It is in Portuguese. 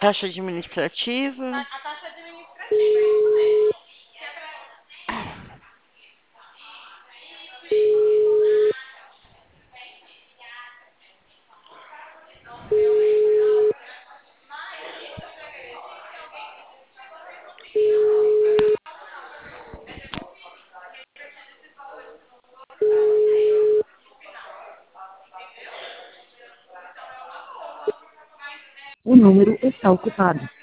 Taxa administrativa. A taxa administrativa, é isso mesmo. O número está ocupado.